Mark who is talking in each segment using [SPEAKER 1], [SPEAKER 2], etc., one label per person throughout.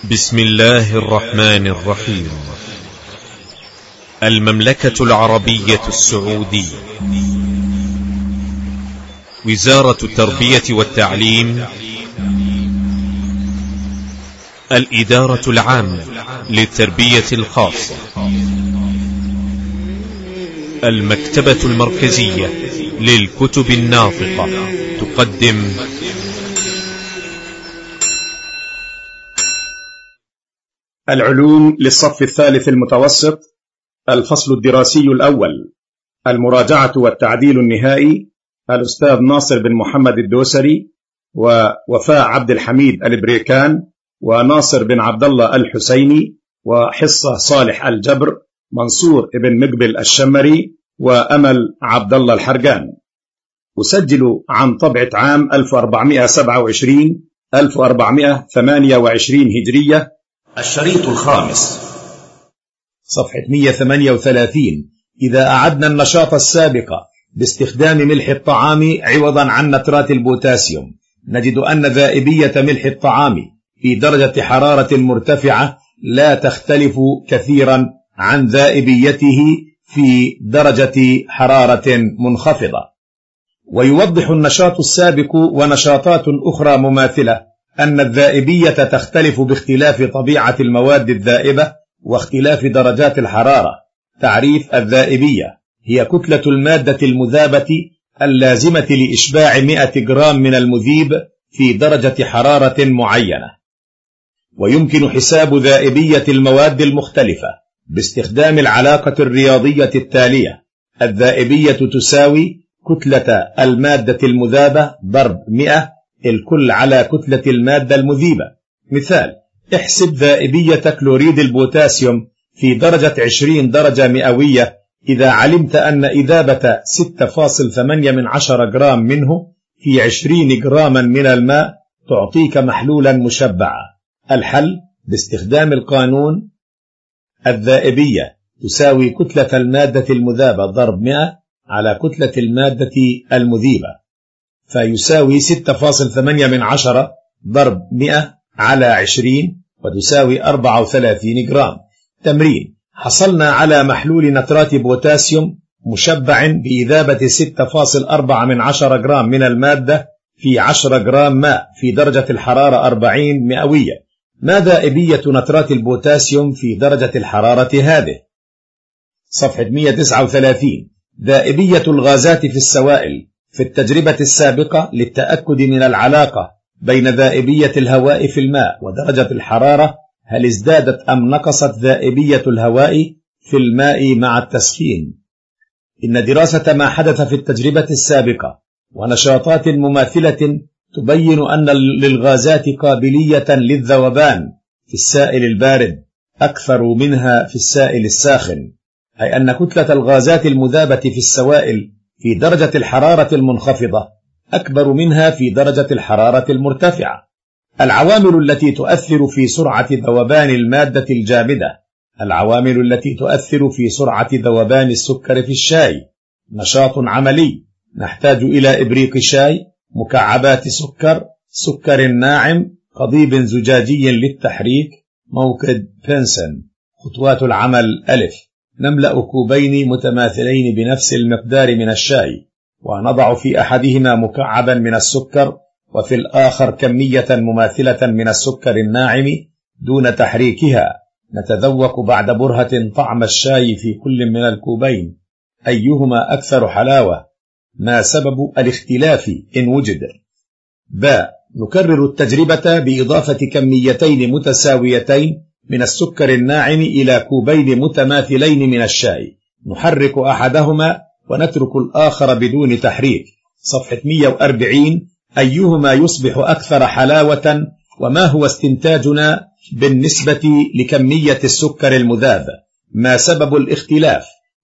[SPEAKER 1] بسم الله الرحمن الرحيم. المملكة العربية السعودية، وزارة التربية والتعليم، الإدارة العامة للتربية الخاصة، المكتبة المركزية للكتب الناطقة تقدم
[SPEAKER 2] العلوم للصف الثالث المتوسط، الفصل الدراسي الأول، المراجعة والتعديل النهائي، الأستاذ ناصر بن محمد الدوسري ووفاء عبد الحميد البريكان وناصر بن عبد الله الحسيني وحصة صالح الجبر، منصور بن مقبل الشمري وأمل عبد الله الحرقان. أسجل عن طبعة عام 1427 1428 هجرية، الشريط الخامس، صفحة 138. إذا أعدنا النشاط السابق باستخدام ملح الطعام عوضا عن نترات البوتاسيوم، نجد أن ذائبية ملح الطعام في درجة حرارة مرتفعة لا تختلف كثيرا عن ذائبيته في درجة حرارة منخفضة. ويوضح النشاط السابق ونشاطات أخرى مماثلة أن الذائبية تختلف باختلاف طبيعة المواد الذائبة واختلاف درجات الحرارة. تعريف الذائبية: هي كتلة المادة المذابة اللازمة لإشباع 100 جرام من المذيب في درجة حرارة معينة. ويمكن حساب ذائبية المواد المختلفة باستخدام العلاقة الرياضية التالية: الذائبية تساوي كتلة المادة المذابة ضرب 100 الكل على كتلة المادة المذيبة. مثال: احسب ذائبية كلوريد البوتاسيوم في درجة 20 درجة مئوية إذا علمت أن إذابة 6.8 جرام منه في 20 جراما من الماء تعطيك محلولا مشبعا. الحل باستخدام القانون: الذائبية تساوي كتلة المادة المذابة ضرب 100 على كتلة المادة المذيبة، فيساوي 6.8 ضرب 100 على 20 وتساوي 34 جرام. تمرين: حصلنا على محلول نترات بوتاسيوم مشبع بإذابة 6.4 جرام من المادة في 10 جرام ماء في درجة الحرارة 40 مئوية. ما ذائبية نترات البوتاسيوم في درجة الحرارة هذه؟ صفحة 139. ذائبية الغازات في السوائل. في التجربة السابقة للتأكد من العلاقة بين ذائبية الهواء في الماء ودرجة الحرارة، هل ازدادت أم نقصت ذائبية الهواء في الماء مع التسخين؟ إن دراسة ما حدث في التجربة السابقة ونشاطات مماثلة تبين أن للغازات قابلية للذوبان في السائل البارد أكثر منها في السائل الساخن، أي أن كتلة الغازات المذابة في السوائل في درجة الحرارة المنخفضة أكبر منها في درجة الحرارة المرتفعة. العوامل التي تؤثر في سرعة ذوبان المادة الجامدة. العوامل التي تؤثر في سرعة ذوبان السكر في الشاي. نشاط عملي: نحتاج إلى إبريق شاي، مكعبات سكر، سكر ناعم، قضيب زجاجي للتحريك، موقد بنسن. خطوات العمل: ألف، نملأ كوبين متماثلين بنفس المقدار من الشاي، ونضع في أحدهما مكعبا من السكر وفي الآخر كمية مماثلة من السكر الناعم دون تحريكها. نتذوق بعد برهة طعم الشاي في كل من الكوبين، أيهما أكثر حلاوة؟ ما سبب الاختلاف إن وجد؟ باء، نكرر التجربة بإضافة كميتين متساويتين من السكر الناعم إلى كوبين متماثلين من الشاي، نحرك أحدهما ونترك الآخر بدون تحريك. صفحة 140. أيهما يصبح أكثر حلاوة؟ وما هو استنتاجنا بالنسبة لكمية السكر المذاب؟ ما سبب الاختلاف؟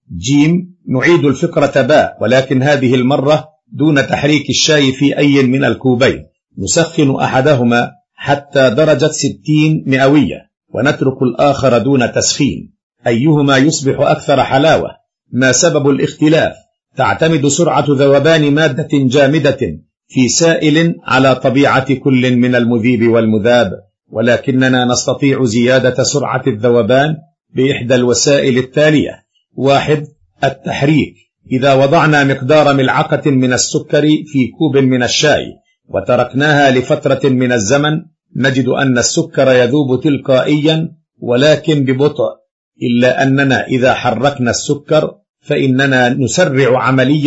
[SPEAKER 2] جيم، نعيد الفكرة باء، ولكن هذه المرة دون تحريك الشاي في أي من الكوبين. نسخن أحدهما حتى درجة 60 مئوية ونترك الآخر دون تسخين. أيهما يصبح أكثر حلاوة؟ ما سبب الاختلاف؟ تعتمد سرعة ذوبان مادة جامدة في سائل على طبيعة كل من المذيب والمذاب. ولكننا نستطيع زيادة سرعة الذوبان بإحدى الوسائل التالية: 1. التحريك. إذا وضعنا مقدار ملعقة من السكر في كوب من الشاي وتركناها لفترة من الزمن نجد أن السكر يذوب تلقائيا ولكن ببطء، إلا أننا إذا حركنا السكر فإننا نسرع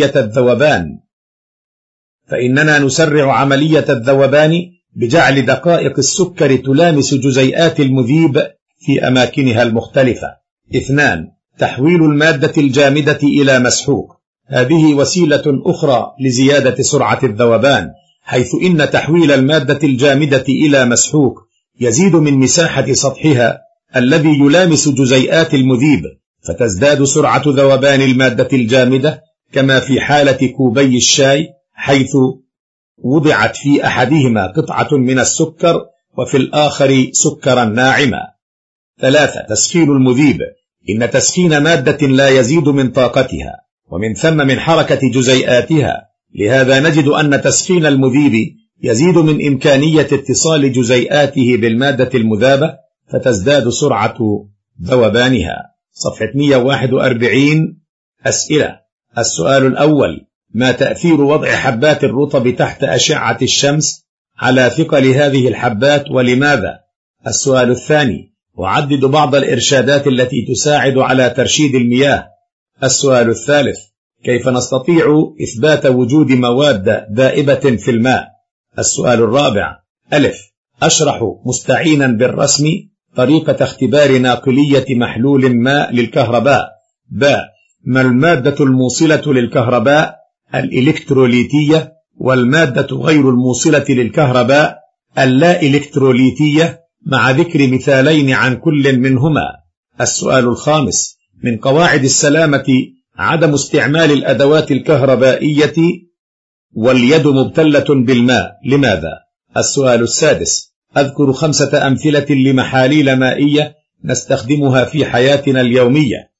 [SPEAKER 2] عملية الذوبان بجعل دقائق السكر تلامس جزيئات المذيب في أماكنها المختلفة. 2. تحويل المادة الجامدة إلى مسحوق. هذه وسيلة أخرى لزيادة سرعة الذوبان، حيث إن تحويل المادة الجامدة إلى مسحوق يزيد من مساحة سطحها الذي يلامس جزيئات المذيب، فتزداد سرعة ذوبان المادة الجامدة، كما في حالة كوبي الشاي حيث وضعت في أحدهما قطعة من السكر وفي الآخر سكرا ناعما. 3. تسخين المذيب. إن تسخين مادة لا يزيد من طاقتها ومن ثم من حركة جزيئاتها، لهذا نجد أن تسخين المذيب يزيد من إمكانية اتصال جزيئاته بالمادة المذابة فتزداد سرعة ذوبانها. صفحة 141. أسئلة. السؤال الأول: ما تأثير وضع حبات الرطب تحت أشعة الشمس على ثقل هذه الحبات ولماذا؟ السؤال الثاني: أعدد بعض الإرشادات التي تساعد على ترشيد المياه. السؤال الثالث: كيف نستطيع إثبات وجود مواد دائبة في الماء؟ السؤال الرابع: ألف، أشرح مستعينا بالرسم طريقة اختبار ناقلية محلول ماء للكهرباء. باء، ما المادة الموصلة للكهرباء؟ الإلكتروليتية. والمادة غير الموصلة للكهرباء اللا إلكتروليتية، مع ذكر مثالين عن كل منهما. السؤال الخامس: من قواعد السلامة عدم استعمال الأدوات الكهربائية واليد مبتلة بالماء، لماذا؟ السؤال السادس: أذكر 5 أمثلة لمحاليل مائية نستخدمها في حياتنا اليومية.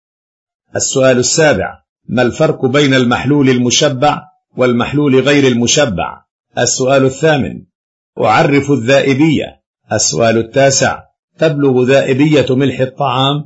[SPEAKER 2] السؤال السابع: ما الفرق بين المحلول المشبع والمحلول غير المشبع؟ السؤال الثامن: أعرف الذائبية. السؤال التاسع: تبلغ ذائبية ملح الطعام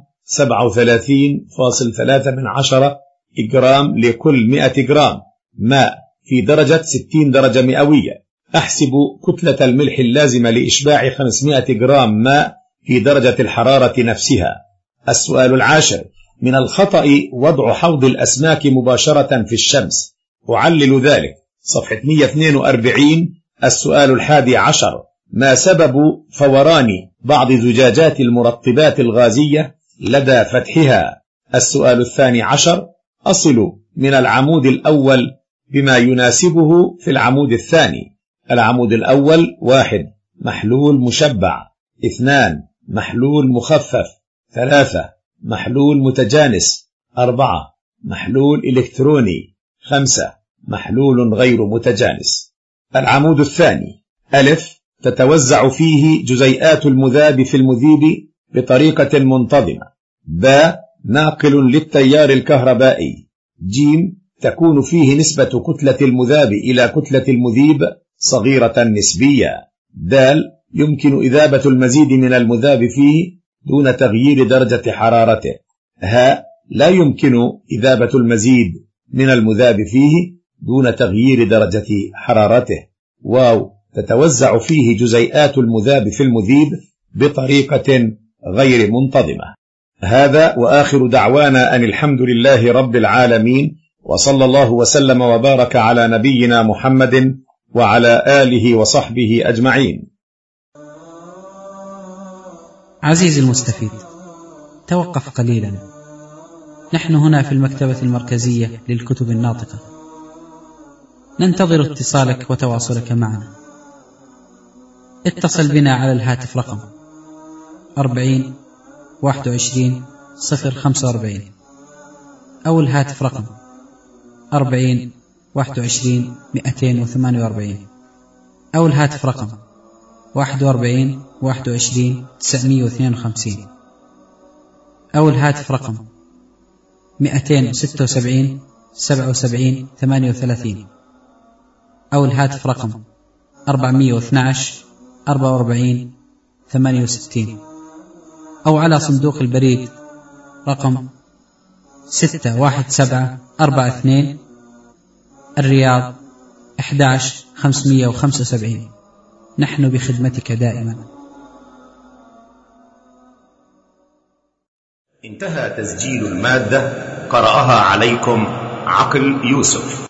[SPEAKER 2] 37.3 جرام لكل 100 جرام ماء في درجة 60 درجة مئوية. أحسب كتلة الملح اللازمة لإشباع 500 جرام ماء في درجة الحرارة نفسها. السؤال العاشر: من الخطأ وضع حوض الأسماك مباشرة في الشمس، أعلل ذلك. صفحة 142. السؤال الحادي عشر: ما سبب فوران بعض زجاجات المرطبات الغازية لدى فتحها؟ السؤال الثاني عشر: أصل من العمود الأول بما يناسبه في العمود الثاني. العمود الأول: 1. محلول مشبع. 2. محلول مخفف. 3. محلول متجانس. 4. محلول إلكتروني. 5. محلول غير متجانس. العمود الثاني: ألف، تتوزع فيه جزيئات المذاب في المذيب بطريقة منتظمة. ب، ناقل للتيار الكهربائي. ج، تكون فيه نسبة كتلة المذاب إلى كتلة المذيب صغيرة نسبية. د، يمكن إذابة المزيد من المذاب فيه دون تغيير درجة حرارته. ه، لا يمكن إذابة المزيد من المذاب فيه دون تغيير درجة حرارته. واو، تتوزع فيه جزيئات المذاب في المذيب بطريقة غير منتظمة. هذا وآخر دعوانا أن الحمد لله رب العالمين، وصلى الله وسلم وبارك على نبينا محمد وعلى آله وصحبه أجمعين.
[SPEAKER 3] عزيزي المستفيد، توقف قليلا. نحن هنا في المكتبة المركزية للكتب الناطقة، ننتظر اتصالك وتواصلك معنا. اتصل بنا على الهاتف رقم 40 21 045 أو الهاتف رقم 40 21 248 أو الهاتف رقم 41 21 952 أو الهاتف رقم 276 77 38 أو الهاتف رقم 412 44 68 أو على صندوق البريد رقم 61742 الرياض 11575. نحن بخدمتك دائما.
[SPEAKER 2] انتهى تسجيل المادة. قرأها عليكم عقل يوسف.